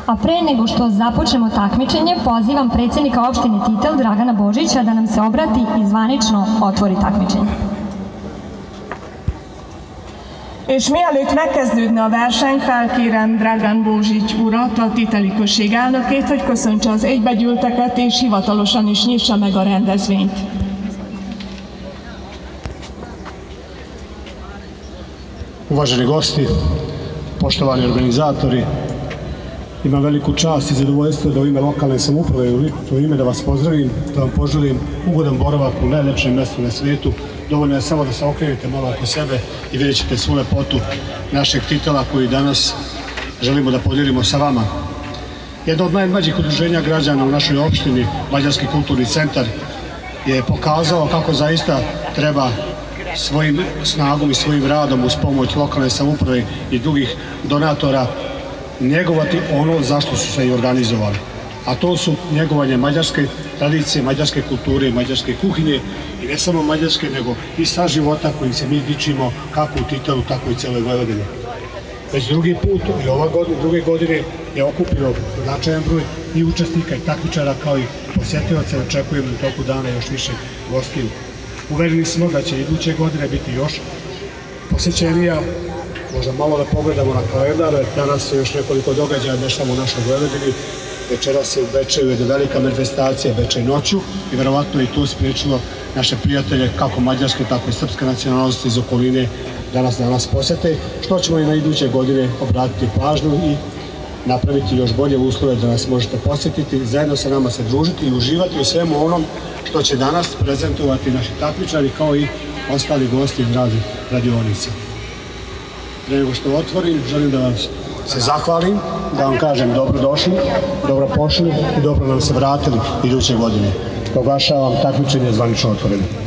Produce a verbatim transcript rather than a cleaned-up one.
A pre nego što započnemo takmičenje, pozivam predsjednika opštine Titel, Dragana Božića, da nam se obrati i zvanično otvori takmičenje. És mielőtt megkezdődne a verseny, felkérem Dragan Bozsics urat, a titeli község elnökét, hogy köszöntse az egybegyűlteket, és hivatalosan is nyissa meg a rendezvényt. Uvaženi gosti, poštovani organizatori, imam veliku čast i zadovoljstvo da u ime lokalne samouprave i u ime da vas pozdravim, da vam poželim ugodan boravak u najlepšem mjestu na svijetu. Dovoljno je samo da se okrenete malo oko sebe i vidjet ćete svu lepotu našeg Titela koji danas želimo da podijelimo sa vama. Jedno od najmlađih udruženja građana u našoj opštini, Mađarski kulturni centar, je pokazao kako zaista treba svojim snagom i svojim radom uz pomoć lokalne samouprave i drugih donatora njegovati ono zašto su se i organizovali. A to su njegovanje mađarske tradicije, mađarske kulture i mađarske kuhinje i ne samo mađarske, nego i sa života kojim se mi dičimo kako u Titelu, tako i celoj Vojvodini. Već drugi put i ova godine, druge godine je okupilo značajan broj i učesnika i takmičara kao i posjetilaca. Očekujemo u toku dana još više gostiju. Uvereni smo da će iduće godine biti još posjećenija. Možda malo da pogledamo na kalendar, jer danas se još nekoliko događaja dešava u našoj Vojvodini. Večera se u Bečeju jedna velika manifestacija Bečej noću i verovatno i to spriječilo naše prijatelje, kako mađarske, tako i srpske nacionalnosti iz okoline, danas da nas posjete, što ćemo i na iduće godine obratiti pažnju i napraviti još bolje uslove da nas možete posjetiti, zajedno sa nama se družiti i uživati u svemu onom što će danas prezentovati naši takmičari kao i ostali gosti iz raznih radionica. Pre nego što otvorim, želim da vam se zahvalim, da vam kažem dobrodošli, dobro pošli i dobro nam se vratili iduće godine. Proglašavam takmičenje zvanično otvoreno.